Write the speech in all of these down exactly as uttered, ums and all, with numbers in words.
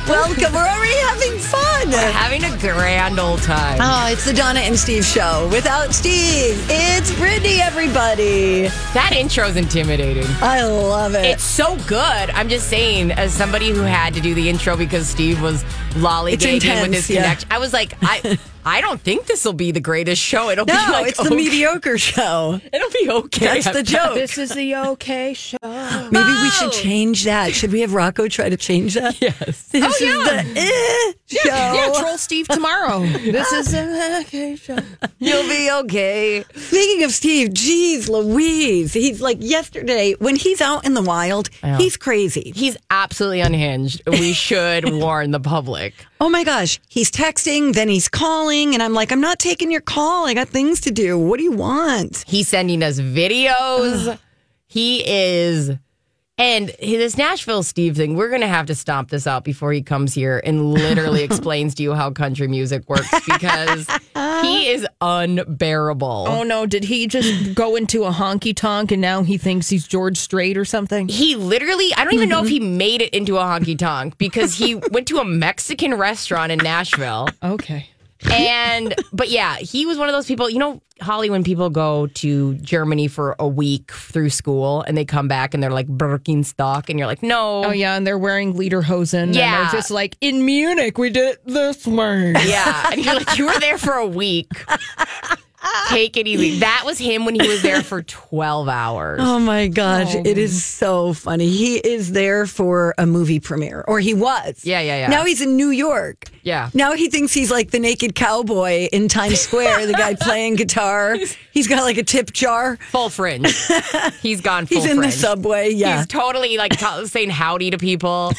Welcome. We're already having fun. We're having a grand old time. Oh, it's the Donna and Steve show. Without Steve, it's Brittany, everybody. That intro's intimidating. I love it. It's so good. I'm just saying, as somebody who had to do the intro because Steve was lollygagging intense, with his yeah. connection, I was like, I I don't think this will be the greatest show. It'll no, be like it's okay. the mediocre show. It'll be okay. That's the joke. This is the okay show. Maybe we should change that. Should we have Rocco try to change that? Yes. This Oh, is yeah. the eh show. Yeah, troll Steve tomorrow. This is the okay show. You'll be okay. Speaking of Steve, geez Louise. He's like yesterday, when he's out in the wild, Yeah. he's crazy. He's absolutely unhinged. We should warn the public. Oh my gosh. He's texting, then he's calling, and I'm like, I'm not taking your call. I got things to do. What do you want? He's sending us videos. He is. And this Nashville Steve thing, we're going to have to stomp this out before he comes here and literally explains to you how country music works because he is unbearable. Oh no, did he just go into a honky tonk and now he thinks he's George Strait or something? He literally, I don't even know if he made it into a honky tonk because he went to a Mexican restaurant in Nashville. Okay. And, but yeah, he was one of those people, you know, Holly, when people go to Germany for a week through school and they come back and they're like Birkenstock and you're like, no. Oh yeah, and they're wearing lederhosen. Yeah. And they're just like, in Munich, we did it this way. Yeah. And you're like, you were there for a week. Take it easy. That was him when he was there for twelve hours. Oh my gosh, Oh. it is so funny. He is there for a movie premiere, or he was. Yeah, yeah, yeah. Now he's in New York. Yeah. Now he thinks he's like the naked cowboy in Times Square, the guy playing guitar. He's got like a tip jar. Full fringe. He's gone full He's in fringe. the subway. Yeah. He's totally like t- saying howdy to people.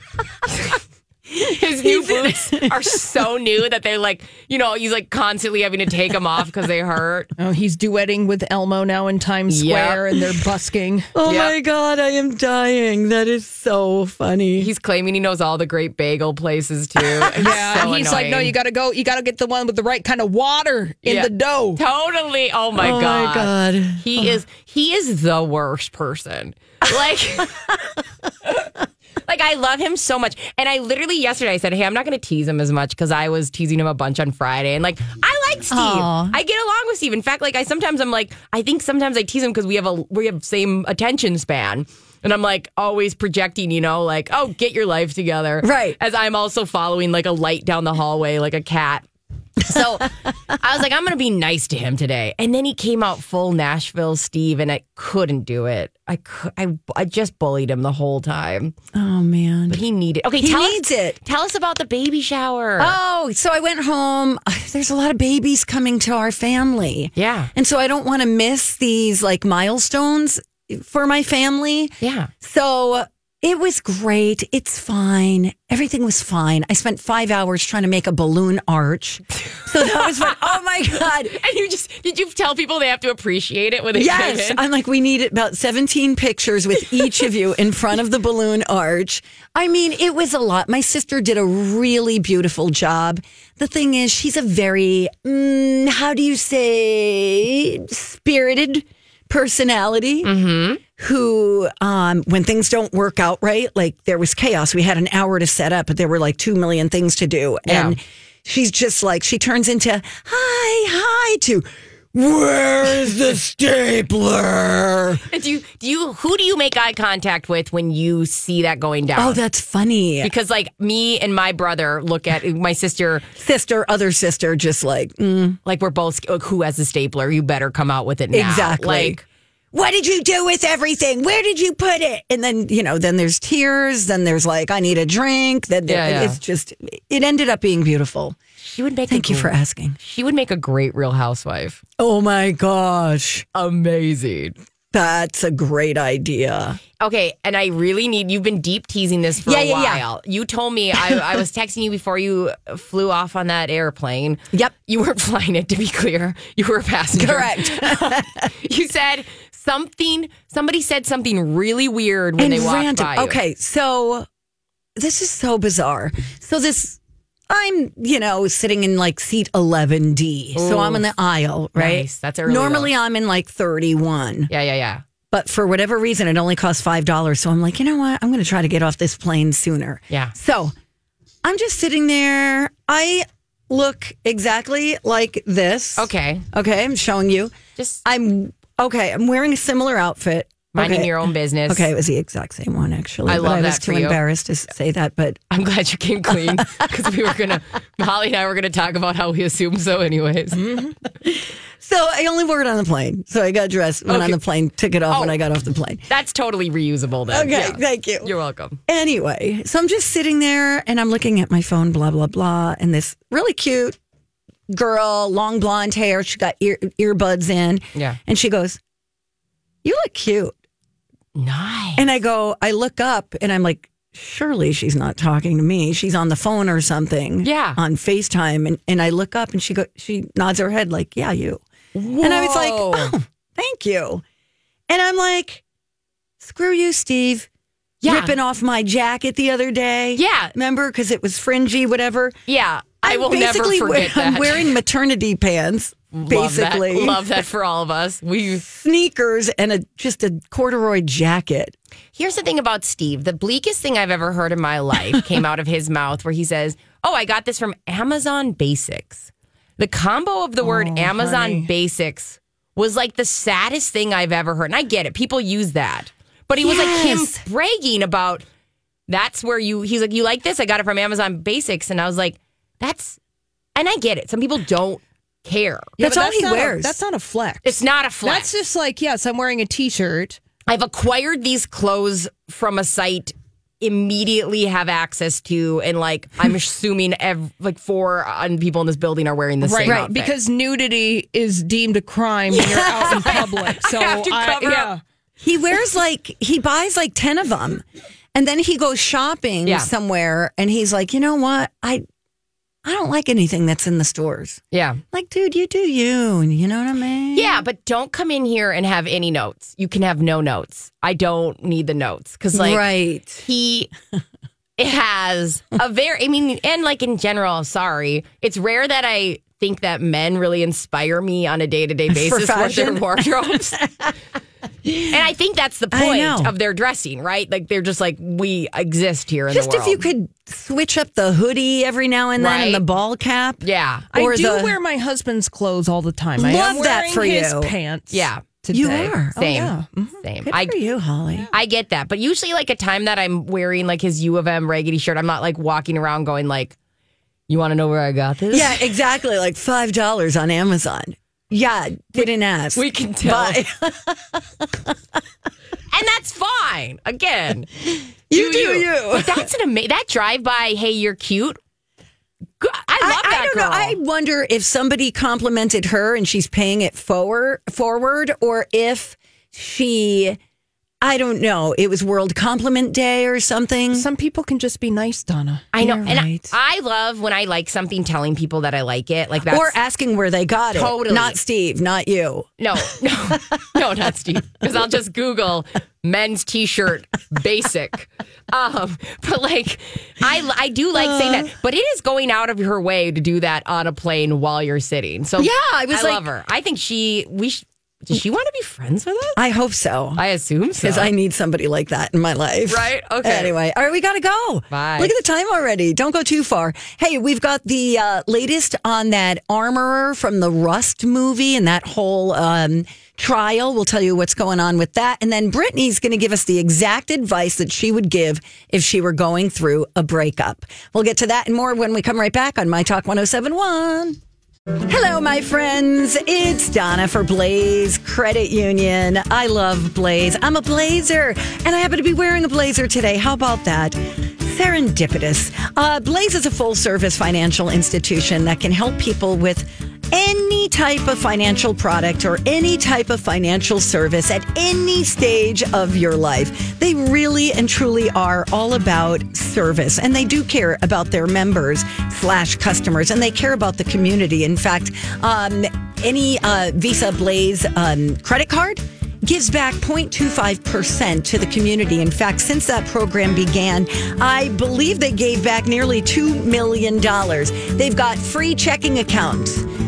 His new boots are so new that they're like, you know, he's like constantly having to take them off because they hurt. Oh, he's duetting with Elmo now in Times Yep. Square and they're busking. Oh Yep. my God, I am dying. That is so funny. He's claiming he knows all the great bagel places too. It's Yeah, so and he's like, no, annoying. you got to go. You got to get the one with the right kind of water in Yeah. the dough. Totally. Oh my oh god. my God. He is he is the worst person. Like Like I love him so much. And I literally yesterday I said, "Hey, I'm not going to tease him as much cuz I was teasing him a bunch on Friday." And like I like Steve. Aw. I get along with Steve. In fact, like I sometimes I'm like I think sometimes I tease him cuz we have a we have same attention span. And I'm like always projecting, you know, like, "Oh, get your life together." Right. As I'm also following like a light down the hallway like a cat. So I was like, I'm going to be nice to him today. And then he came out full Nashville Steve, and I couldn't do it. I could, I, I just bullied him the whole time. Oh man. But he needed. Okay, He tell needs us, it. Tell us about the baby shower. Oh, so I went home. There's a lot of babies coming to our family. Yeah. And so I don't want to miss these like milestones for my family. Yeah. So it was great. It's fine. Everything was fine. I spent five hours trying to make a balloon arch. So that was fun. Oh my God. And you just, did you tell people they have to appreciate it when they Yes. came in? I'm like, we need about seventeen pictures with each of you in front of the balloon arch. I mean, it was a lot. My sister did a really beautiful job. The thing is, she's a very, mm, how do you say, spirited personality. Mm-hmm. Who, um, when things don't work out right, like there was chaos. We had an hour to set up, but there were like two million things to do. Yeah. And she's just like, she turns into, hi, hi, to, where is the stapler? And do you, do you, who do you make eye contact with when you see that going down? Oh, that's funny. Because like me and my brother look at my sister, Sister, other sister, just like, mm, like we're both, like, who has the stapler? You better come out with it now. exactly. Like, what did you do with everything? Where did you put it? And then, you know, then there's tears. Then there's like, I need a drink. Then Yeah, yeah. it's just, it ended up being beautiful. she would make. Thank a you for gr- asking. She would make a great Real Housewife. Oh my gosh. Amazing. That's a great idea. Okay, and I really need. You've been deep teasing this for Yeah, a yeah, yeah. while. You told me I, I was texting you before you flew off on that airplane. Yep. You weren't flying it, to be clear. You were a passenger. Correct. You said something. Somebody said something really weird when And they walked random. by you. Okay, so this is so bizarre. So this, I'm, you know, sitting in like seat eleven D. So I'm in the aisle, right? Nice. That's early, Normally though. I'm in like thirty-one. Yeah, yeah, yeah. But for whatever reason, it only costs five dollars. So I'm like, you know what? I'm going to try to get off this plane sooner. Yeah. So I'm just sitting there. I look exactly like this. Okay. Okay, I'm showing you. Just I'm okay. I'm wearing a similar outfit. minding okay. your own business. Okay, it was the exact same one actually. I but love I was that too for you. embarrassed to say that, but I'm glad you came clean because we were gonna. Holly and I were gonna talk about how we assume so, anyways. Mm-hmm. So I only wore it on the plane. So I got dressed, went Okay. on the plane, took it off Oh. when I got off the plane. That's totally reusable. Then. Okay, Yeah. thank you. You're welcome. Anyway, so I'm just sitting there and I'm looking at my phone, blah, blah, blah. And this really cute girl, long blonde hair, she got ear, earbuds in. Yeah. And she goes, "You look cute." Nice. And I go, I look up and I'm like, surely she's not talking to me. She's on the phone or something. Yeah. On FaceTime. And, and I look up and she go, she nods her head like, "Yeah, you." Whoa. And I was like, "Oh, thank you." And I'm like, screw you, Steve. Yeah. Ripping off my jacket the other day. Yeah. Remember? Because it was fringy, whatever. Yeah. I I'm will never basically forget wear- that. I'm wearing maternity pants, basically. Love that. Love that for all of us. We. Sneakers and a just a corduroy jacket. Here's the thing about Steve. The bleakest thing I've ever heard in my life came out of his mouth where he says, "Oh, I got this from Amazon Basics." The combo of the word Oh, Amazon honey. Basics was like the saddest thing I've ever heard. And I get it. People use that. But he was like Yes. him bragging about that's where you, he's like, "You like this? I got it from Amazon Basics." And I was like, that's, and I get it. Some people don't care. Yeah, That's but all he not a- wears. that's not a flex. It's not a flex. That's just like, yes, I'm wearing a t-shirt. I've acquired these clothes from a site immediately have access to, and like I'm assuming ev- like four uh, people in this building are wearing the Right, same right. outfit. Because nudity is deemed a crime when you're out in public. So have to cover yeah. up. He wears like, he buys like ten of them. And then he goes shopping Yeah. somewhere and he's like, "You know what? I I don't like anything that's in the stores." yeah, Like, dude, you do you. You know what I mean? yeah, but don't come in here and have any notes. You can have no notes. I don't need the notes because like right. he has a very, I mean, and like in general, sorry, it's rare that I think that men really inspire me on a day to day basis with their fashion? wardrobes. And I think that's the I point know. of their dressing, right? Like they're just like, we exist here in Just the if world. you could switch up the hoodie every now and then Right. and the ball cap. Yeah. I Or do the- wear my husband's clothes all the time. I am Love that wearing for his you. pants. Yeah. Today. You are. Oh, Same. yeah. Same. Good I, for you, Holly. I get that. But usually like a time that I'm wearing like his U of M raggedy shirt, I'm not like walking around going like, "You want to know where I got this?" Yeah, exactly. Like five dollars on Amazon. Yeah, didn't ask. We can tell. But And that's fine. Again, you do you. But that's an amazing, that drive by, "Hey, you're cute." Good. I love I, that I don't girl. know. I wonder if somebody complimented her and she's paying it forward, forward, or if she, I don't know, it was World Compliment Day or something. Some people can just be nice, Donna. I know. You're And right. I, I love when I like something, telling people that I like it. Like that's, Or asking where they got it. Totally. Not Steve, not you. no, no, no, not Steve. Because I'll just Google men's t-shirt basic. Um, but like, I, I do like saying that. But it is going out of her way to do that on a plane while you're sitting. So Yeah, I was I like- love her. I think she, we sh- does she want to be friends with us? I hope so. I assume so. Because I need somebody like that in my life. Right? Okay. Anyway, all right, we got to go. Bye. Look at the time already. Don't go too far. Hey, we've got the uh, latest on that armorer from the Rust movie and that whole um, trial. We'll tell you what's going on with that. And then Brittany's going to give us the exact advice that she would give if she were going through a breakup. We'll get to that and more when we come right back on My Talk one oh seven one. Hello, my friends. It's Donna for Blaze Credit Union. I love Blaze. I'm a blazer, and I happen to be wearing a blazer today. How about that? Serendipitous. Uh, Blaze is a full-service financial institution that can help people with any type of financial product or any type of financial service at any stage of your life. They really and truly are all about service, and they do care about their members slash customers, and they care about the community. In fact, um, any uh, Visa Blaze um, credit card gives back zero point two five percent to the community. In fact, since that program began, I believe they gave back nearly two million dollars. They've got free checking accounts,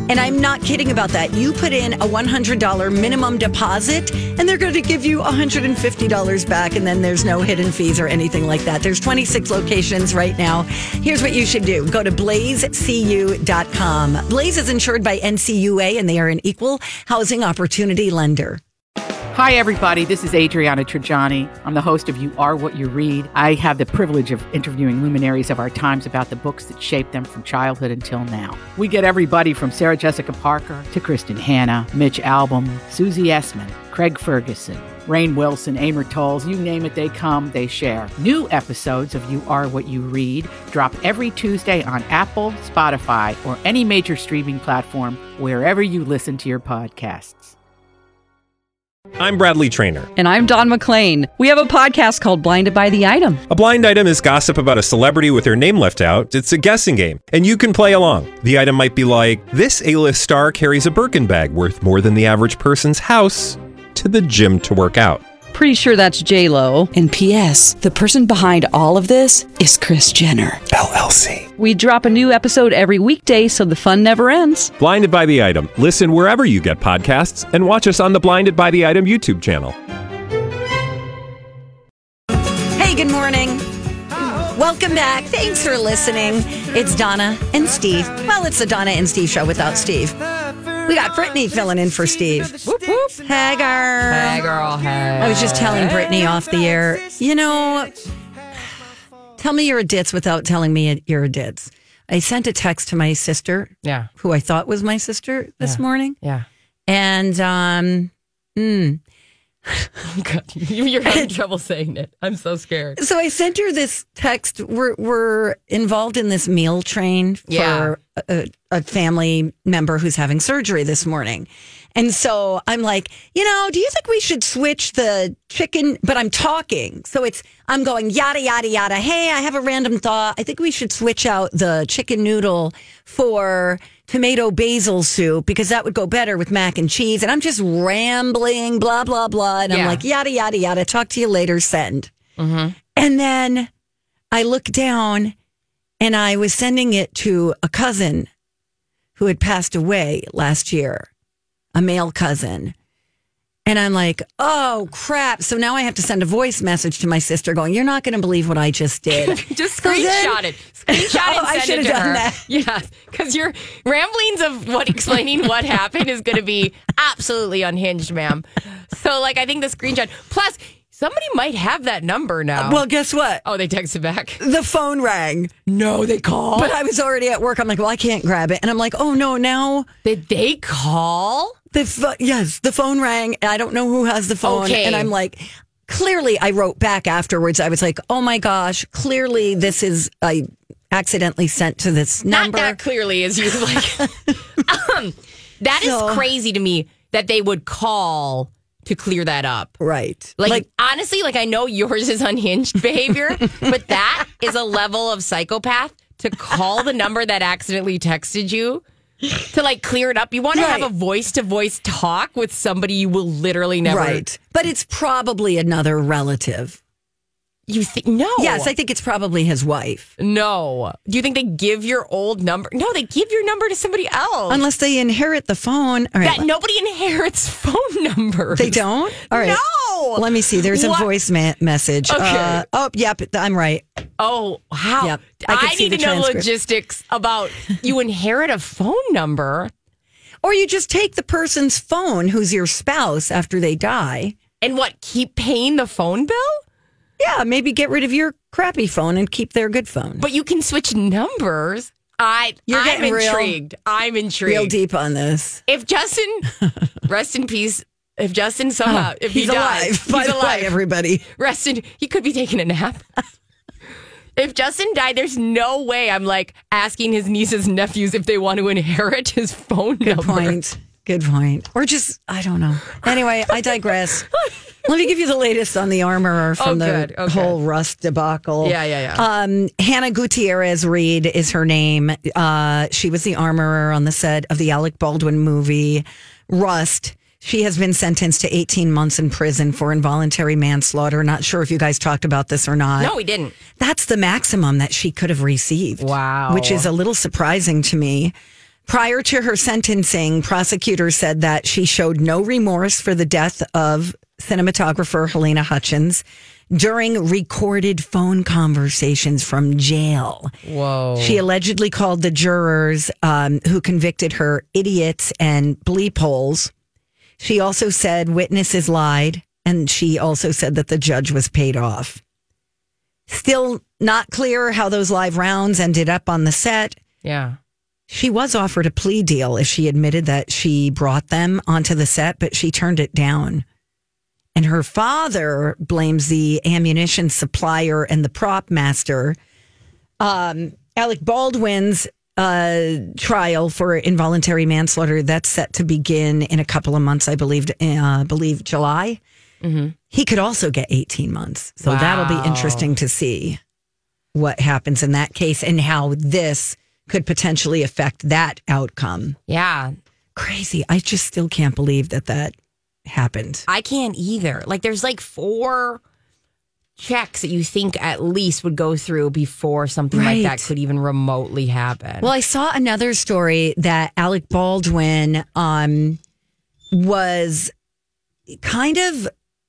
And I'm not kidding about that. You put in a one hundred dollars minimum deposit, and they're going to give you one hundred fifty dollars back, and then there's no hidden fees or anything like that. There's twenty-six locations right now. Here's what you should do. Go to blaze c u dot com. Blaze is insured by N C U A, and they are an equal housing opportunity lender. Hi, everybody. This is Adriana Trajani. I'm the host of You Are What You Read. I have the privilege of interviewing luminaries of our times about the books that shaped them from childhood until now. We get everybody from Sarah Jessica Parker to Kristen Hanna, Mitch Albom, Susie Essman, Craig Ferguson, Rainn Wilson, Amor Tolls, you name it, they come, they share. New episodes of You Are What You Read drop every Tuesday on Apple, Spotify, or any major streaming platform wherever you listen to your podcasts. I'm Bradley Trainer. And I'm Don McClain. We have a podcast called Blinded by the Item. A blind item is gossip about a celebrity with their name left out. It's a guessing game, and you can play along. The item might be like, this A-list star carries a Birkin bag worth more than the average person's house to the gym to work out. Pretty sure that's J-Lo. And P S the person behind all of this is Kris Jenner, L L C. We drop a new episode every weekday so the fun never ends. Blinded by the Item. Listen wherever you get podcasts and watch us on the Blinded by the Item YouTube channel. Hey, good morning. Welcome back. Thanks for listening. It's Donna and Steve. Well, it's the Donna and Steve show without Steve. We got Brittany filling in for Steve. Whoop, whoop. Hey, girl. Hey, girl. Hey. I was just telling Brittany off the air, you know, tell me you're a ditz without telling me you're a ditz. I sent a text to my sister, Yeah. who I thought was my sister this Yeah. morning. Yeah. And, um, mm, God, you're having trouble saying it. I'm so scared. so I sent her this text. We're, we're involved in this meal train for Yeah. a, a family member who's having surgery this morning. And so I'm like, you know, do you think we should switch the chicken? But I'm talking. So it's, I'm going yada, yada, yada. Hey, I have a random thought. I think we should switch out the chicken noodle for tomato basil soup because that would go better with mac and cheese. And I'm just rambling, blah, blah, blah. And I'm Yeah. like, yada, yada, yada. Talk to you later, send. Mm-hmm. And then I look down and I was sending it to a cousin who had passed away last year, a male cousin. And I'm like, oh, crap. So now I have to send a voice message to my sister going, you're not going to believe what I just did. Just So then- screenshot it. Screenshot Oh, and I send should it have to done her. that. Yeah, because your ramblings of what explaining what happened is going to be absolutely unhinged, ma'am. So, like, I think the screenshot. Plus, somebody might have that number now. Well, guess what? oh, they texted back. The phone rang, No, they called. but I was already at work. I'm like, well, I can't grab it. And I'm like, oh, no, now Did they call? the pho- yes, the phone rang. And I don't know who has the phone. Okay. And I'm like, clearly, I wrote back afterwards. I was like, oh my gosh, clearly this is, I accidentally sent to this number. Not that clearly as you like. um, that is So- crazy to me that they would call to clear that up. Right. Like, honestly, like I know yours is unhinged behavior, but that is a level of psychopath to call the number that accidentally texted you to like clear it up. You want to Right. have a voice to voice talk with somebody you will literally never. right. But it's probably another relative. You think no? Yes, I think it's probably his wife. no. Do you think they give your old number? No, they give your number to somebody else. Unless they inherit the phone. All right. that nobody inherits phone numbers. They don't? All right. No. Let me see. There's What? a voice ma- message. Okay. Uh, oh, yep. I'm right. Oh, how? Yep, I I, could see need the to know transcript. logistics about you inherit a phone number Or you just take the person's phone who's your spouse after they die. and what, keep paying the phone bill? Yeah, maybe get rid of your crappy phone and keep their good phone. But you can switch numbers. I, You're I'm getting real- intrigued. I'm intrigued. Real deep on this. If Justin, rest in peace. If Justin somehow, if He's he alive. dies, By he's the way, alive. everybody. Rest in, he could be taking a nap. If Justin died, there's no way I'm like asking his nieces and nephews if they want to inherit his phone Good number. point. Good point. Or just, I don't know. Anyway, I digress. Let me give you the latest on the armorer from Oh, the good. Okay. whole Rust debacle. Yeah, yeah, yeah. Um, Hannah Gutierrez Reed is her name. Uh, she was the armorer on the set of the Alec Baldwin movie Rust. She has been sentenced to eighteen months in prison for involuntary manslaughter. Not sure if you guys talked about this or not. No, we didn't. That's the maximum that she could have received. Wow. Which is a little surprising to me Prior to her sentencing, prosecutors said that she showed no remorse for the death of cinematographer Helena Hutchins during recorded phone conversations from jail. Whoa. She allegedly called the jurors um, who convicted her idiots and bleep holes. She also said witnesses lied, and she also said that the judge was paid off. Still not clear how those live rounds ended up on the set. Yeah. She was offered a plea deal if she admitted that she brought them onto the set, but she turned it down. And her father blames the ammunition supplier and the prop master. Um, Alec Baldwin's uh, trial for involuntary manslaughter, that's set to begin in a couple of months, I believe, uh, believe July. Mm-hmm. He could also get eighteen months. So wow. that'll be interesting to see what happens in that case and how this could potentially affect that outcome. Yeah. Crazy. I just still can't believe that that happened. I can't either. Like, there's like four checks that you think at least would go through before something Right. like that could even remotely happen. Well, I saw another story that Alec Baldwin um, was kind of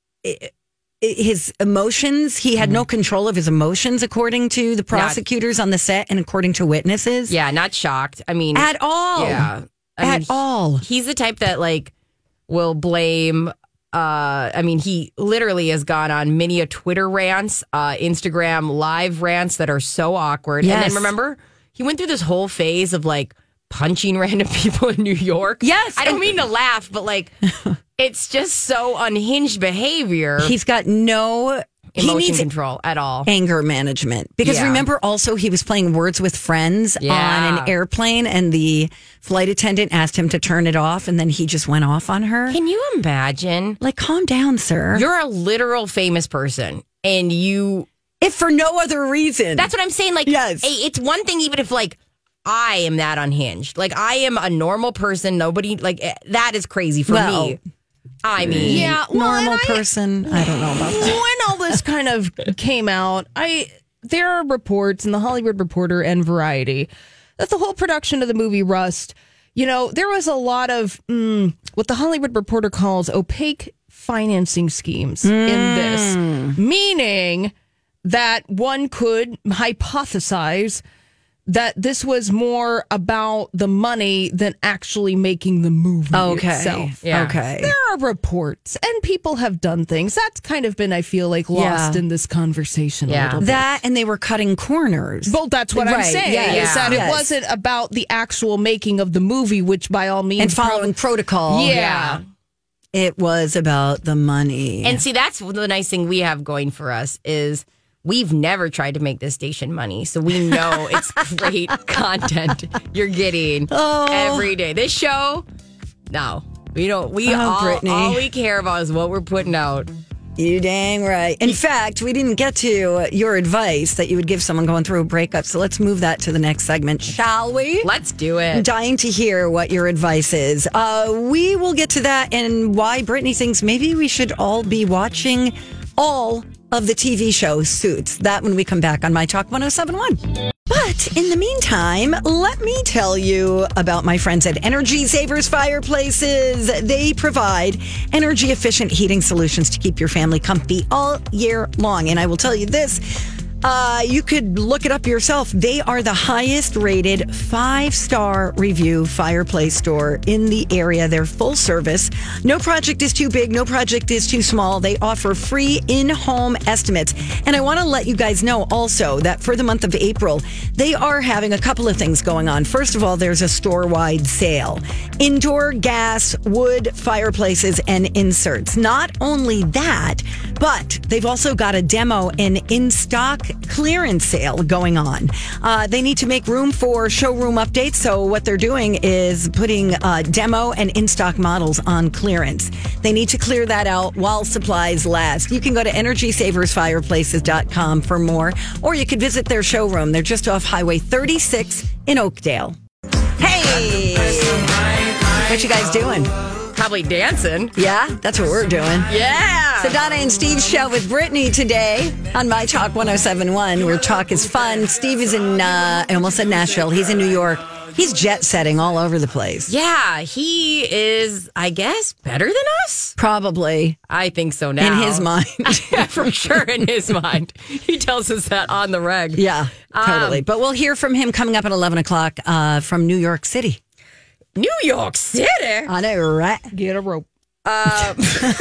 his emotions. He had mm-hmm. no control of his emotions, according to the prosecutors not, on the set and according to witnesses. Yeah, not shocked. I mean, at all. Yeah, I at mean, all. He's the type that like will blame. Uh, I mean, he literally has gone on many a Twitter rants, uh, Instagram live rants that are so awkward. Yes. And then remember, he went through this whole phase of like punching random people in New York. Yes. I don't mean to laugh, but like, it's just so unhinged behavior. He's got no emotion he needs control at all. Anger management. Because Yeah. remember also he was playing Words with Friends Yeah. on an airplane and the flight attendant asked him to turn it off and then he just went off on her. Can you imagine? Like, calm down, sir. You're a literal famous person and you. If for no other reason. That's what I'm saying. Like, Yes. hey, it's one thing even if like I am that unhinged. Like, I am a normal person. Nobody, like, eh, that is crazy for Well, me. I mean, Yeah, well, normal and I- person. I don't know about that. when all this kind of came out, I there are reports in the Hollywood Reporter and Variety that the whole production of the movie Rust, you know, there was a lot of mm, what the Hollywood Reporter calls opaque financing schemes in this, meaning that one could hypothesize that this was more about the money than actually making the movie Okay. itself. Yeah. Okay. There are reports, and people have done things. That's kind of been, I feel like, lost Yeah. in this conversation Yeah. a little bit. That and they were cutting corners. Well, that's what I'm Right, saying. yes, Is that yes. it wasn't about the actual making of the movie, which by all means, and following protocol. Yeah. It was about the money. and see, that's the nice thing we have going for us is we've never tried to make this station money. So we know it's great content you're getting Oh. every day. This show, no. We don't, we Oh, all, Brittany. all we care about is what we're putting out. You dang right. In fact, we didn't get to your advice that you would give someone going through a breakup. So let's move that to the next segment, shall we? Let's do I'm it. dying to hear what your advice is. Uh, we will get to that and why Brittany thinks maybe we should all be watching all of the T V show Suits. That when we come back on My Talk one oh seven one. But in the meantime, let me tell you about my friends at Energy Savers Fireplaces. They provide energy efficient heating solutions to keep your family comfy all year long. And I will tell you this. Uh, you could look it up yourself. They are the highest rated five-star review fireplace store in the area. They're full service. No project is too big. No project is too small. They offer free in-home estimates. And I want to let you guys know also that for the month of April, they are having a couple of things going on. First of all, there's a store-wide sale. Indoor gas, wood, fireplaces, and inserts. Not only that, but they've also got a demo and in-stock clearance sale going on. Uh, they need to make room for showroom updates, so what they're doing is putting uh, demo and in-stock models on clearance. They need to clear that out while supplies last. You can go to energy savers fireplaces dot com for more, or you could visit their showroom. They're just off Highway thirty-six in Oakdale. Hey! What you guys doing? Probably dancing. Yeah, that's what we're doing. Yeah. So Donna and Steve's show with Brittany today on My Talk one oh seven one, where talk is fun. Steve is in, uh, I almost said Nashville. He's in New York. He's jet setting all over the place. Yeah, he is, I guess, better than us? Probably. I think so now. In his mind. Yeah, for sure in his mind. He tells us that on the reg. Yeah, totally. Um, but we'll hear from him coming up at eleven o'clock uh, from New York City. New York City? I know, right? Get a rope. Um,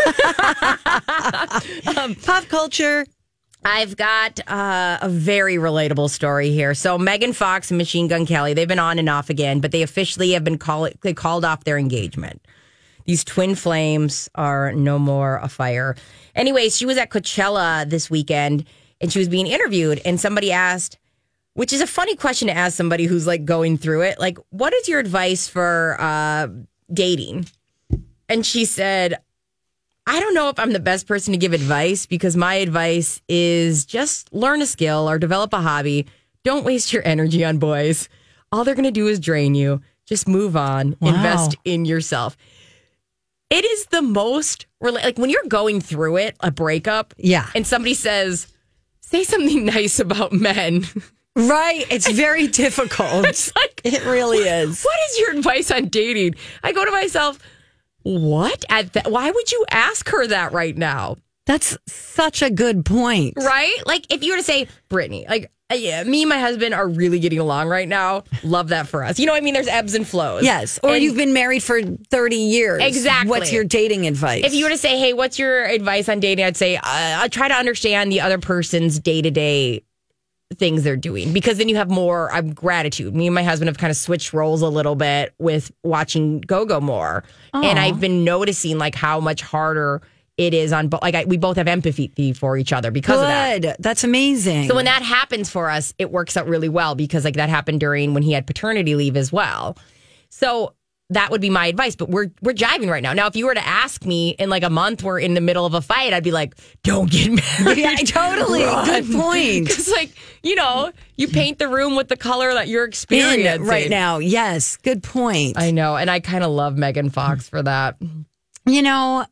um, pop culture. I've got uh, a very relatable story here. So Megan Fox and Machine Gun Kelly, they've been on and off again, but they officially have been call- they called off their engagement. These twin flames are no more afire. Anyways, she was at Coachella this weekend and she was being interviewed and somebody asked, which is a funny question to ask somebody who's like going through it, like, what is your advice for uh, dating? And she said, I don't know if I'm the best person to give advice because my advice is just learn a skill or develop a hobby. Don't waste your energy on boys. All they're going to do is drain you. Just move on. Wow. Invest in yourself. It is the most, like when you're going through it, a breakup, yeah, and somebody says, say something nice about men. Right. It's very difficult. It's like, it really is. What is your advice on dating? I go to myself, what? At th- why would you ask her that right now? That's such a good point. Right? Like, if you were to say, Brittany, like, uh, yeah, me and my husband are really getting along right now. Love that for us. You know what I mean? There's ebbs and flows. Yes. Or And you've been married for thirty years. Exactly. What's your dating advice? If you were to say, hey, what's your advice on dating? I'd say, uh, I'll try to understand the other person's day-to-day things they're doing, because then you have more um, gratitude. Me and my husband have kind of switched roles a little bit with watching Go-Go more. Aww. And I've been noticing like how much harder it is on, like I, we both have empathy for each other because Good. of that. Good. That's amazing. So when that happens for us, it works out really well because like that happened during when he had paternity leave as well. So that would be my advice, but we're we're jiving right now. Now, if you were to ask me in like a month, we're in the middle of a fight, I'd be like, don't get married. Yeah, totally. Run. Good point. Because like, you know, you paint the room with the color that you're experiencing In right now. Yes. Good point. I know. And I kind of love Megan Fox for that. You know,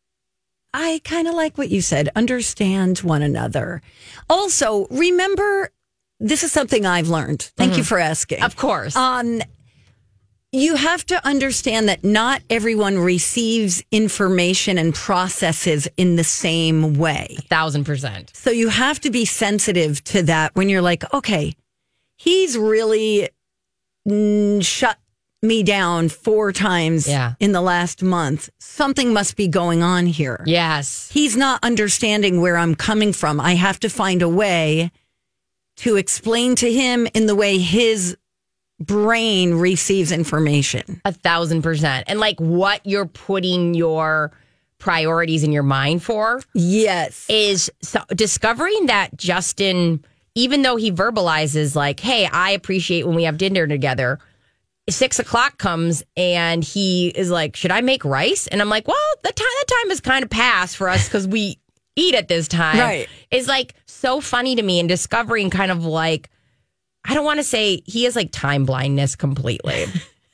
I kind of like what you said. Understand one another. Also, remember, this is something I've learned. Thank mm-hmm. you for asking. Of course. Um, you have to understand that not everyone receives information and processes in the same way. A thousand percent. So you have to be sensitive to that when you're like, okay, he's really mm, shut me down four times yeah. in the last month. Something must be going on here. Yes. He's not understanding where I'm coming from. I have to find a way to explain to him in the way his brain receives information. A thousand percent. And like what you're putting your priorities in your mind for. Yes. Is so discovering that Justin, even though he verbalizes like, hey, I appreciate when we have dinner together. Six o'clock comes and he is like, should I make rice? And I'm like, well, the time, that time has kind of passed for us because we eat at this time. Right. It's like so funny to me and discovering kind of like, I don't want to say he has like time blindness completely.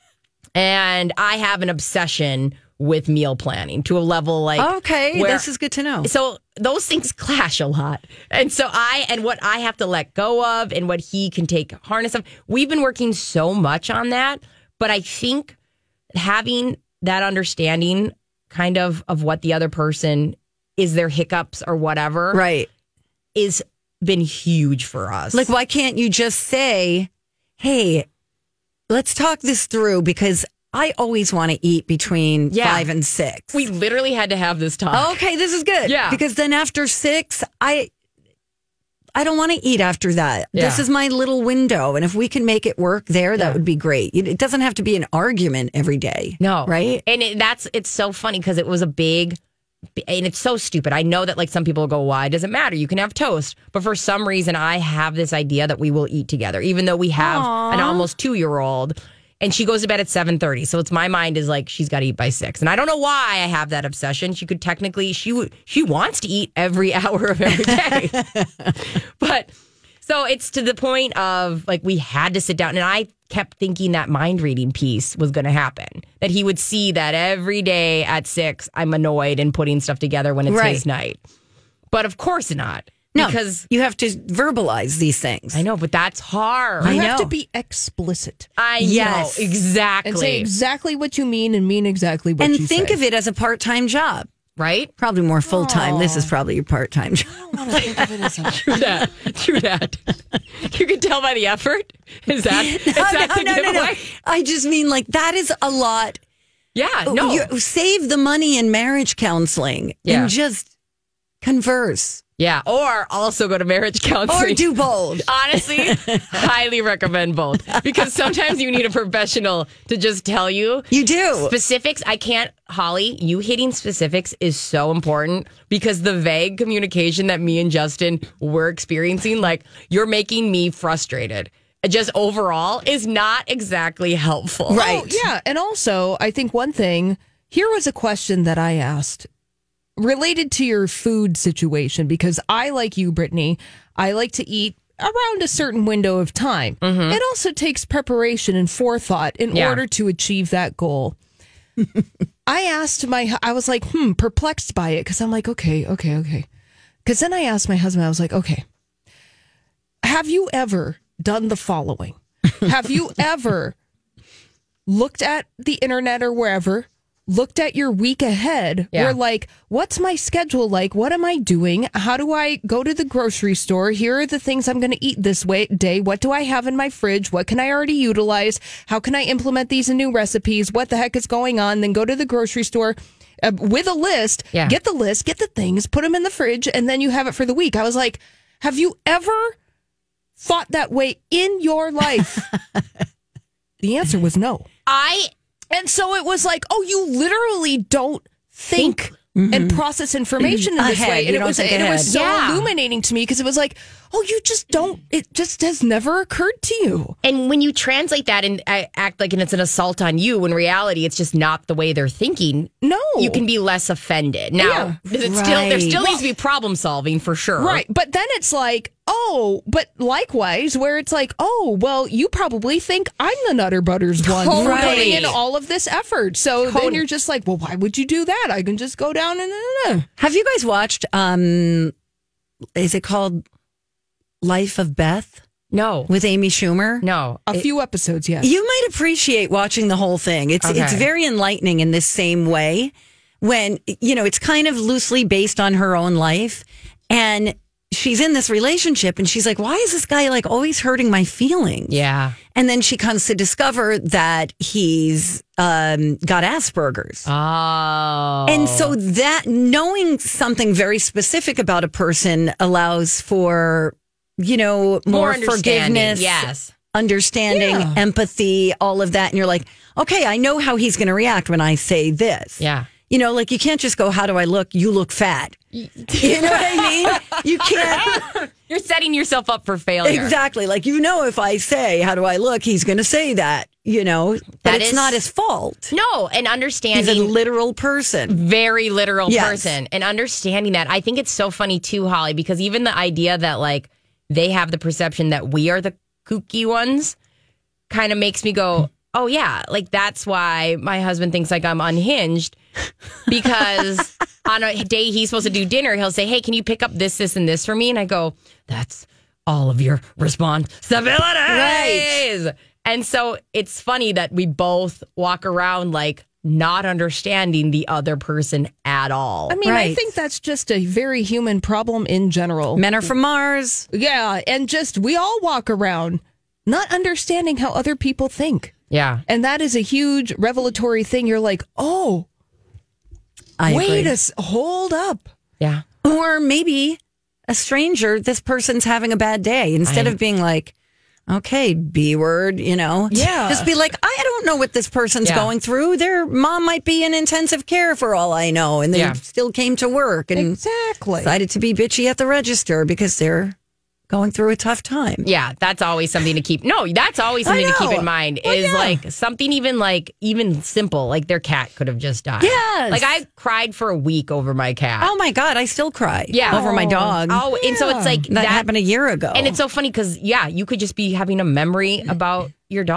And I have an obsession with meal planning to a level like, okay, where, this is good to know. So those things clash a lot. And so I, and what I have to let go of and what he can take harness of, we've been working so much on that. But I think having that understanding kind of of what the other person is, their hiccups or whatever, right, is been huge for us. Like, why can't you just say, hey, let's talk this through, because I always want to eat between yeah. five and six. We literally had to have this talk. Okay, this is good. Yeah. Because then after six, I I don't want to eat after that. Yeah. This is my little window. And if we can make it work there, that yeah. would be great. It doesn't have to be an argument every day. No. Right? And it, that's, it's so funny because it was a big, and it's so stupid. I know that like some people go, why does it matter? You can have toast. But for some reason, I have this idea that we will eat together, even though we have Aww. An almost two-year-old. And she goes to bed at seven thirty. So it's my mind is like, she's got to eat by six. And I don't know why I have that obsession. She could technically, she she wants to eat every hour of every day. But so it's to the point of like, we had to sit down. And I kept thinking that mind reading piece was going to happen. That he would see that every day at six, I'm annoyed and putting stuff together when it's right. his night. But of course not. No, because you have to verbalize these things. I know, but that's hard. I You have know. to be explicit I Yes. know exactly. and say exactly what you mean and mean exactly what and you think say. of it as a part-time job. right? Probably more full-time. This is probably your part-time job. True that. True that. You can tell by the effort. Is that is that the no, no, no, no. giveaway? I just mean like that is a lot. Yeah. No. You save the money in marriage counseling Yeah. and just converse Yeah. Or also go to marriage counseling. or do both. Honestly, highly recommend both because sometimes you need a professional to just tell you You do. specifics. I can't, Holly, you hitting specifics is so important because the vague communication that me and Justin were experiencing, like you're making me frustrated. Just overall is not exactly helpful. Right. Oh, yeah. And also, I think one thing, here was a question that I asked related to your food situation, because I, like you, Brittany, I like to eat around a certain window of time. It also takes preparation and forethought in Yeah. order to achieve that goal. I asked my, I was like, hmm, perplexed by it because I'm like, okay, okay, okay. Because then I asked my husband, I was like, okay, have you ever done the following? Have you ever looked at the internet or wherever, looked at your week ahead? Yeah. We're like, what's my schedule like? What am I doing? How do I go to the grocery store? Here are the things I'm going to eat this way day. What do I have in my fridge? What can I already utilize? How can I implement these in new recipes? What the heck is going on? Then go to the grocery store uh, with a list, Yeah. get the list, get the things, put them in the fridge, and then you have it for the week. I was like, have you ever thought that way in your life? The answer was no. I And so it was like, oh, you literally don't think, and process information in this Ahead. way. You And it don't was think and it was so ahead. Yeah. illuminating to me because it was like, oh, you just don't, it just has never occurred to you. and when you translate that and uh, act like it's an assault on you, in reality, it's just not the way they're thinking. No. You can be less offended. Now, Yeah. does it still there Right. still needs to be problem solving for sure. Right. But then it's like, oh, but likewise, where it's like, oh, well, you probably think I'm the Nutter Butters one for Totally. putting in all of this effort. So then Totally. you're just like, well, why would you do that? I can just go down and. Uh, uh. Have you guys watched, um, is it called Life of Beth No. with Amy Schumer? No. A few episodes, yes. You might appreciate watching the whole thing. It's Okay. it's very enlightening in this same way when, you know, it's kind of loosely based on her own life. And she's in this relationship and she's like, why is this guy like always hurting my feelings? Yeah. And then she comes to discover that he's um, got Asperger's. Oh. And so that knowing something very specific about a person allows for, you know, more, understanding. forgiveness, Yes. understanding, Yeah. empathy, all of that. And you're like, okay, I know how he's going to react when I say this. Yeah. You know, like you can't just go, how do I look? You look fat. You know what I mean? You can't. You're setting yourself up for failure. Exactly. Like, you know, if I say, how do I look? He's going to say that, you know, but That it's is- not his fault. No, and He's understanding a literal person. very literal Yes. person and understanding that. I think it's so funny too, Holly, because even the idea that like they have the perception that we are the kooky ones kind of makes me go, oh yeah, like that's why my husband thinks like I'm unhinged because on a day he's supposed to do dinner, he'll say, hey, can you pick up this, this, and this for me? And I go, that's all of your responsibilities. Right. And so it's funny that we both walk around like not understanding the other person at all. I mean, I Right. think that's just a very human problem in general. Men are from Mars. Yeah, and just we all walk around not understanding how other people think. Yeah. And that is a huge revelatory thing. You're like, oh, I wait agree. a s- hold up. Yeah. Or maybe a stranger, this person's having a bad day. Instead I- of being like, okay, B word, you know. Yeah. Just be like, I don't know what this person's Yeah. going through. Their mom might be in intensive care for all I know. And they Yeah. still came to work and Exactly. decided to be bitchy at the register because they're going through a tough time. Yeah, that's always something to keep. No, that's always I something to keep know. in mind. Well, is yeah. like something even like even simple, like their cat could have just died. Yes. Like I cried for a week over my cat. Oh my God, I still cry Yeah. over my dog. Oh, and so it's like that, happened a year ago. And it's so funny because yeah, you could just be having a memory about your dog.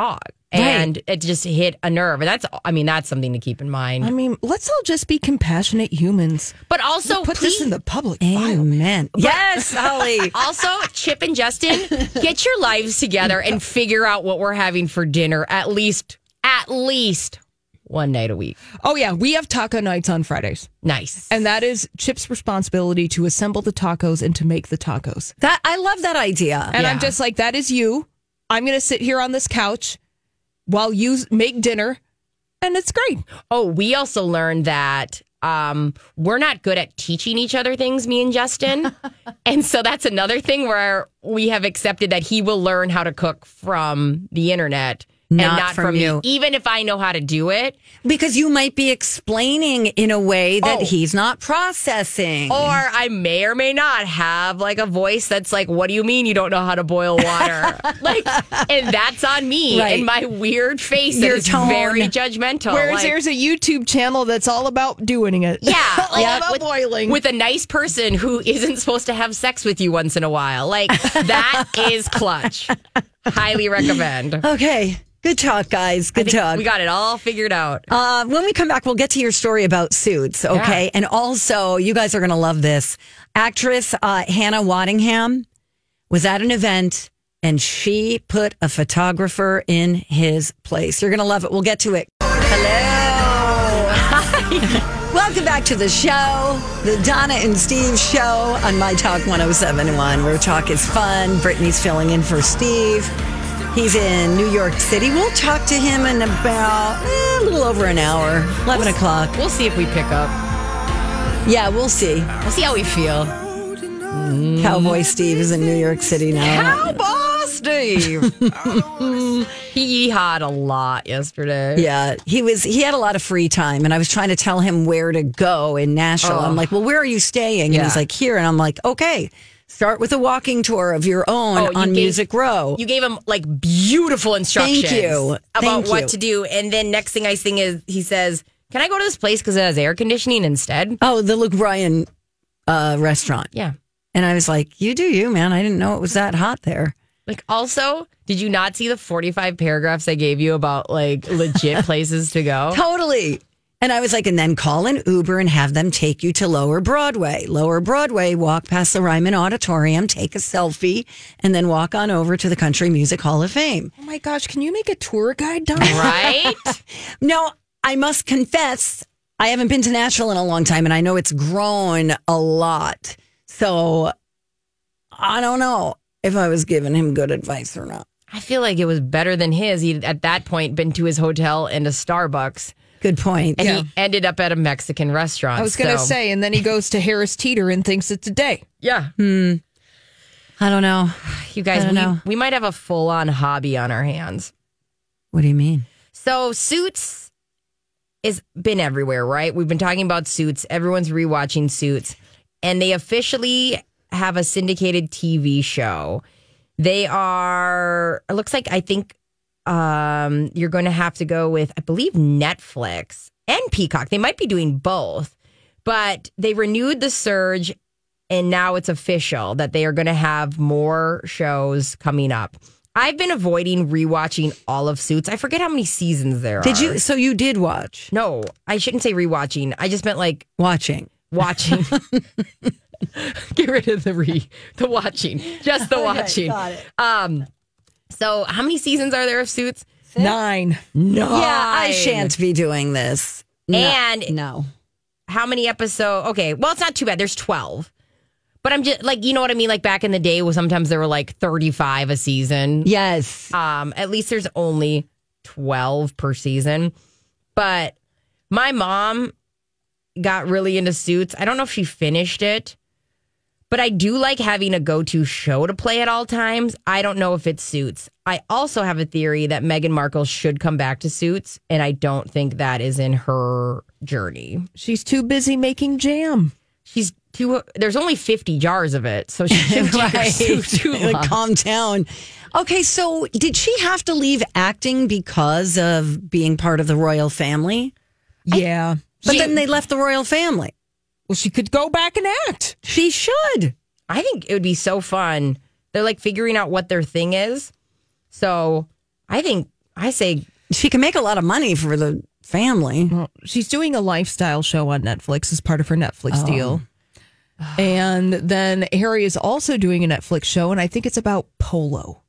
And Right. it just hit a nerve. And that's, I mean, that's something to keep in mind. I mean, let's all just be compassionate humans. But also, Put please, this in the public file. Amen. Yes, Holly. also, Chip and Justin, get your lives together and figure out what we're having for dinner at least, at least one night a week. Oh, yeah. We have taco nights on Fridays. Nice. And that is Chip's responsibility to assemble the tacos and to make the tacos. That I love that idea. And Yeah. I'm just like, that is you. I'm going to sit here on this couch while you make dinner. And it's great. Oh, we also learned that um, we're not good at teaching each other things, me and Justin. And so that's another thing where we have accepted that he will learn how to cook from the internet. Not and not from from you. me, even if I know how to do it. Because you might be explaining in a way that Oh. he's not processing. Or I may or may not have like a voice that's like, what do you mean you don't know how to boil water? Like, and that's on me Right. and my weird face that Your is tone. very judgmental. Whereas Like, there's a YouTube channel that's all about doing it. yeah, all like, about with, boiling. with a nice person who isn't supposed to have sex with you once in a while. Like, that is clutch. Highly recommend. Okay. Good talk, guys. I Good think talk. we got it all figured out. Uh, when we come back, we'll get to your story about Suits, okay? Yeah. And also, you guys are going to love this. Actress uh, Hannah Waddingham was at an event, and she put a photographer in his place. You're going to love it. We'll get to it. Hello. Hi. Welcome back to the show, the Donna and Steve show on My Talk one oh seven point one, where talk is fun. Brittany's filling in for Steve. He's in New York City. We'll talk to him in about eh, a little over an hour, eleven o'clock. We'll see if we pick up. Yeah, we'll see. We'll see how we feel. Cowboy Steve is in New York City now. Cowboy Steve. He had a lot yesterday. Yeah, he was. He had a lot of free time, and I was trying to tell him where to go in Nashville. I'm like, "Well, where are you staying?" And Yeah. he's like, "Here." And I'm like, "Okay, start with a walking tour of your own Oh, you on gave- Music Row." You gave him like beautiful instructions Thank you. about Thank what you. to do. And then next thing I think is he says, can I go to this place because it has air conditioning instead? Oh, the Luke Bryan uh, restaurant. Yeah. And I was like, "You do you, man. I didn't know it was that hot there." Like, also, did you not see the forty-five paragraphs I gave you about like legit places to go? Totally. And I was like, and then call an Uber and have them take you to Lower Broadway. Lower Broadway, walk past the Ryman Auditorium, take a selfie, and then walk on over to the Country Music Hall of Fame. Oh my gosh, can you make a tour guide, Donna? Right? Now, I must confess, I haven't been to Nashville in a long time, and I know it's grown a lot. So I don't know if I was giving him good advice or not. I feel like it was better than his. He'd at that point been to his hotel and a Starbucks. Good point. And Yeah. he ended up at a Mexican restaurant. I was going to so- say, and then he goes to Harris Teeter and thinks it's a day. Yeah. I don't know. You guys, I don't we, know. we might have a full on hobby on our hands. What do you mean? So Suits has been everywhere, right? We've been talking about Suits. Everyone's rewatching Suits. And they officially have a syndicated T V show. They are, it looks like, I think um, you're going to have to go with, I believe, Netflix and Peacock. They might be doing both. But they renewed The Surge, and now it's official that they are going to have more shows coming up. I've been avoiding rewatching all of Suits. I forget how many seasons there are. Did you? So you did watch? No, I shouldn't say rewatching. I just meant like Watching. watching. Get rid of the re, the watching, just the watching. got it. Um, so how many seasons are there of Suits? Nine. No. Yeah, I shan't be doing this. No, And- no. How many episodes? Okay, well, it's not too bad. There's twelve. But I'm just like, you know what I mean? Like back in the day, well, sometimes there were like thirty-five a season. Yes. Um, at least there's only twelve per season. But my mom got really into Suits. I don't know if she finished it, but I do like having a go-to show to play at all times. I don't know if it Suits. I also have a theory that Meghan Markle should come back to Suits, and I don't think that is in her journey. She's too busy making jam. She's too. There's only fifty jars of it, so she shouldn't take her Suit too long. Like, calm down. Okay, so did she have to leave acting because of being part of the royal family? Yeah. But She- then they left the royal family. Well, she could go back and act. She should. I think it would be so fun. They're like figuring out what their thing is. So I think I say She can make a lot of money for the family. Well, she's doing a lifestyle show on Netflix as part of her Netflix Oh. deal. And then Harry is also doing a Netflix show, and I think it's about polo.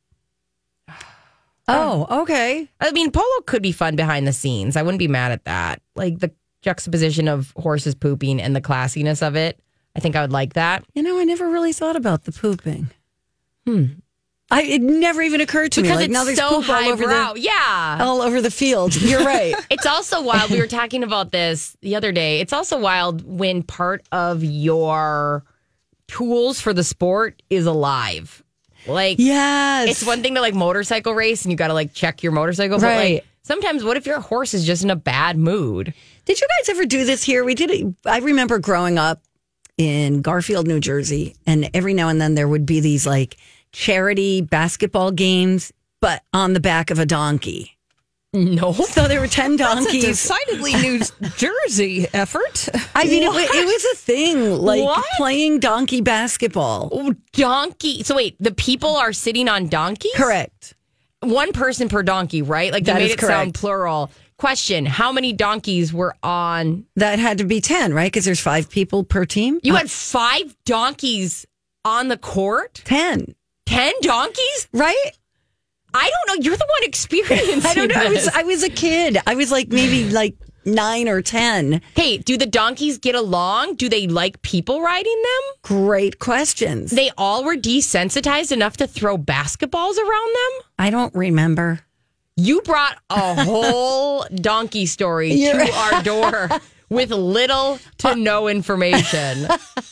Oh, okay. I mean, polo could be fun behind the scenes. I wouldn't be mad at that. Like the juxtaposition of horses pooping and the classiness of it. I think I would like that. You know, I never really thought about the pooping. Hmm. I it never even occurred to Because me. Like it's now there's so poop all over highbrow. the Yeah. all over the field. You're right. It's also wild. We were talking about this the other day. It's also wild when part of your tools for the sport is alive. Like, Yes. it's one thing to like motorcycle race and you got to like check your motorcycle. But Right. like, sometimes what if your horse is just in a bad mood? Did you guys ever do this here? We did it. I remember growing up in Garfield, New Jersey, and every now and then there would be these like charity basketball games, but on the back of a donkey. No. So there were ten It's a donkeys. decidedly New Jersey effort. I mean, it, wa- it was a thing, like What? playing donkey basketball. Oh, donkey. So wait, the people are sitting on donkeys? Correct. One person per donkey, right? Like they That made is it sound correct. plural. Question, how many donkeys were on? That had to be ten, right? Because there's five people per team. You Uh, had five donkeys on the court? ten, Ten donkeys? right? I don't know. You're the one experiencing I don't know. I was, this. I was a kid. I was like maybe like nine or ten. Hey, do the donkeys get along? Do they like people riding them? Great questions. They all were desensitized enough to throw basketballs around them? I don't remember. You brought a whole donkey story You're- to our door with little to no information.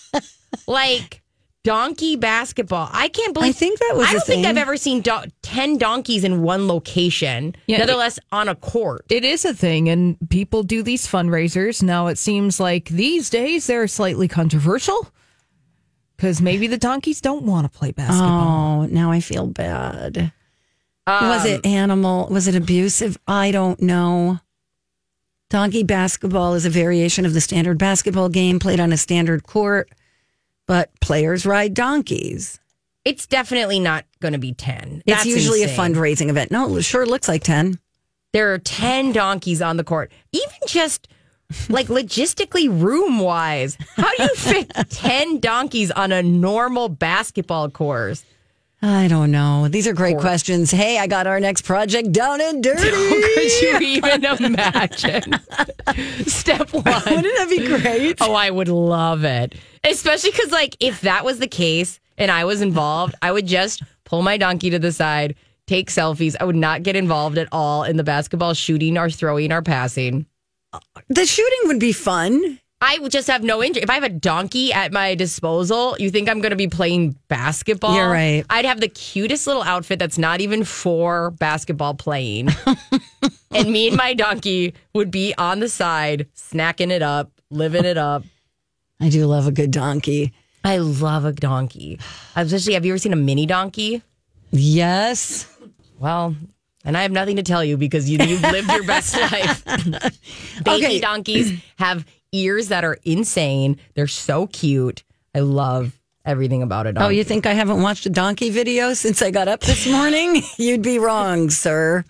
Like donkey basketball. I can't believe. I think that was I a don't think thing. I've ever seen do- ten donkeys in one location. Yeah, Nevertheless, on a court. It is a thing, and people do these fundraisers. Now, it seems like these days they're slightly controversial because maybe the donkeys don't want to play basketball. Oh, now I feel bad. was it animal? Was it abusive? I don't know. Donkey basketball is a variation of the standard basketball game played on a standard court, but players ride donkeys. It's definitely not going to be ten. It's That's usually insane. a fundraising event. No, it sure looks like ten. There are ten donkeys on the court. Even just like logistically, room wise, how do you fit ten donkeys on a normal basketball course? I don't know. These are great Court. questions. Hey, I got our next project down and dirty. Could you even imagine? Step one. Wouldn't that be great? Oh, I would love it. Especially because, like, if that was the case and I was involved, I would just pull my donkey to the side, take selfies. I would not get involved at all in the basketball shooting or throwing or passing. The shooting would be fun. I would just have no interest. If I have a donkey at my disposal, you think I'm going to be playing basketball? You're right. I'd have the cutest little outfit that's not even for basketball playing. And me and my donkey would be on the side, snacking it up, living it up. I do love a good donkey. I love a donkey. Especially, have you ever seen a mini donkey? Yes. Well, and I have nothing to tell you because you, you've lived your best life. Baby Okay. donkeys have ears that are insane. They're so cute. I love everything about a donkey. Oh, you think I haven't watched a donkey video since I got up this morning? You'd be wrong, sir.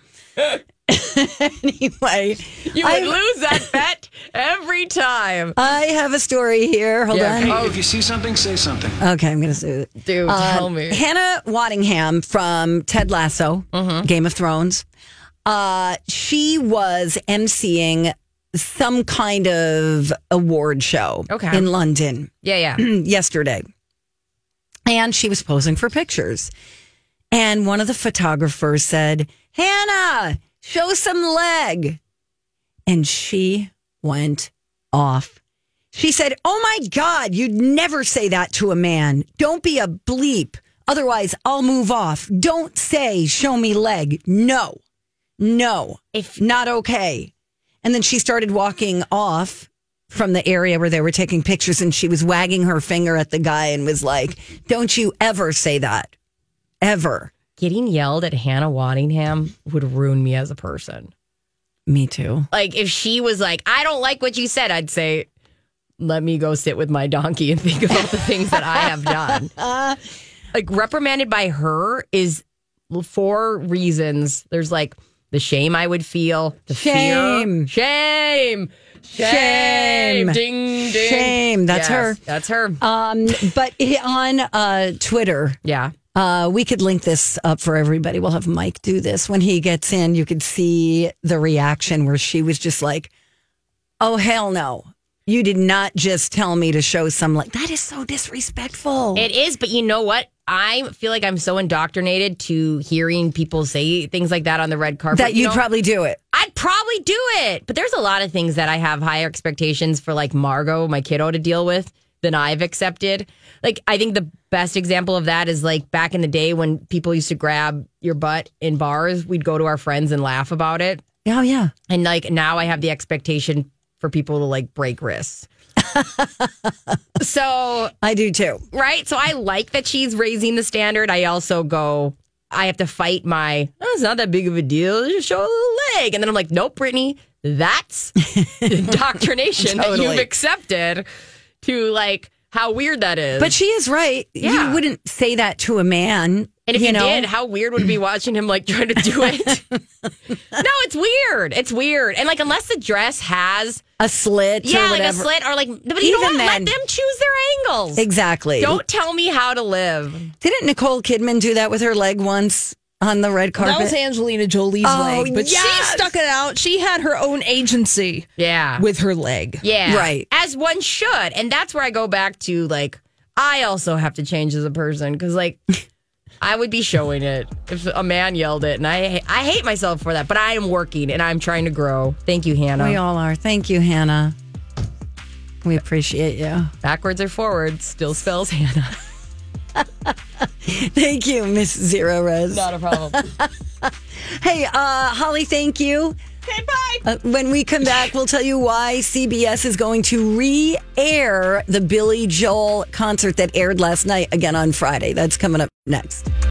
Anyway, You would I, lose that bet every time. I have a story here. Hold Yeah, on. okay. Hey, if you see something, say something. Okay, I'm going to say it. Dude, Uh, tell me. Hannah Waddingham from Ted Lasso, Mm-hmm. Game of Thrones. Uh, she was emceeing some kind of award show Okay. in London Yeah, yeah. yesterday. And she was posing for pictures. And one of the photographers said, Hannah, show some leg. And she went off. She said, oh my God, you'd never say that to a man. Don't be a bleep. Otherwise, I'll move off. Don't say, show me leg. No, no, If not okay. And then she started walking off from the area where they were taking pictures, and she was wagging her finger at the guy and was like, don't you ever say that. Ever. getting yelled at Hannah Waddingham would ruin me as a person. Me too. Like if she was like, I don't like what you said, I'd say, let me go sit with my donkey and think about the things that I have done. Like reprimanded by her is for reasons. There's like the shame I would feel, the Shame. fear. Shame. Shame. Ding, ding. Shame. That's Yes, her. That's her. Um, but on uh, Twitter, yeah. uh, we could link this up for everybody. We'll have Mike do this. When he gets in, you could see the reaction where she was just like, oh, hell no. You did not just tell me to show some, like, that is so disrespectful. It is, but you know what? I feel like I'm so indoctrinated to hearing people say things like that on the red carpet. that you you'd know? probably do it. I'd probably do it. But there's a lot of things that I have higher expectations for, like Margot, my kiddo, to deal with than I've accepted. Like, I think the best example of that is like back in the day when people used to grab your butt in bars, we'd go to our friends and laugh about it. Oh, yeah. And like now I have the expectation for people to like break wrists. So I do too. right? So I like that she's raising the standard. I also go, I have to fight my, oh, it's not that big of a deal. Just show a little leg. And then I'm like, nope, Brittany, that's indoctrination that Totally. you've accepted to like how weird that is. But she is right. Yeah. You wouldn't say that to a man. and if you, know? did, how weird would it be watching him like trying to do it? No, it's weird. It's weird. And like, unless the dress has, A slit. yeah, or like a whatever. slit or like, but you know Even what? Let then- them choose their angles. Exactly. Don't tell me how to live. Didn't Nicole Kidman do that with her leg once on the red carpet? That was Angelina Jolie's Oh, leg, but yes! she stuck it out. She had her own agency Yeah. with her leg. Yeah. Right. As one should. And that's where I go back to like, I also have to change as a person because like, I would be showing it if a man yelled it. And I, I hate myself for that, but I am working and I'm trying to grow. Thank you, Hannah. We all are. Thank you, Hannah. We appreciate you. Backwards or forwards still spells Hannah. Thank you, Miss Zero Res. Not a problem. Hey, uh, Holly, thank you. Okay, bye. Uh, when we come back, we'll tell you why C B S is going to re-air the Billy Joel concert that aired last night again on Friday. That's coming up next.